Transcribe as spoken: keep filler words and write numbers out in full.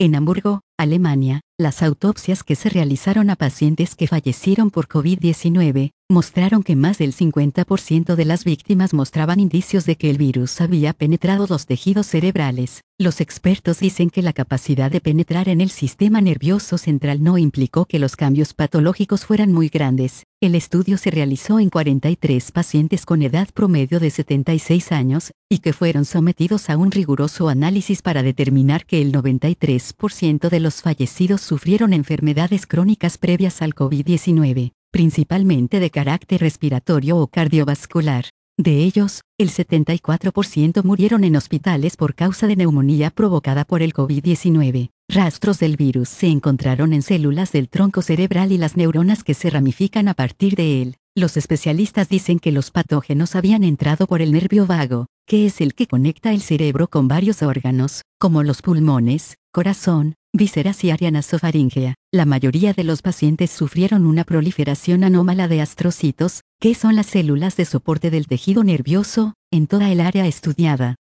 En Hamburgo, Alemania, las autopsias que se realizaron a pacientes que fallecieron por COVID diecinueve, mostraron que más del cincuenta por ciento de las víctimas mostraban indicios de que el virus había penetrado los tejidos cerebrales. Los expertos dicen que la capacidad de penetrar en el sistema nervioso central no implicó que los cambios patológicos fueran muy grandes. El estudio se realizó en cuarenta y tres pacientes con edad promedio de setenta y seis años, y que fueron sometidos a un riguroso análisis para determinar que el noventa y tres por ciento de los fallecidos sufrieron enfermedades crónicas previas al COVID diecinueve, principalmente de carácter respiratorio o cardiovascular. De ellos, el setenta y cuatro por ciento murieron en hospitales por causa de neumonía provocada por el COVID diecinueve. Rastros del virus se encontraron en células del tronco cerebral y las neuronas que se ramifican a partir de él. Los especialistas dicen que los patógenos habían entrado por el nervio vago, que es el que conecta el cerebro con varios órganos, como los pulmones, corazón, vísceras y área nasofaríngea. La mayoría de los pacientes sufrieron una proliferación anómala de astrocitos, que son las células de soporte del tejido nervioso, en toda el área estudiada.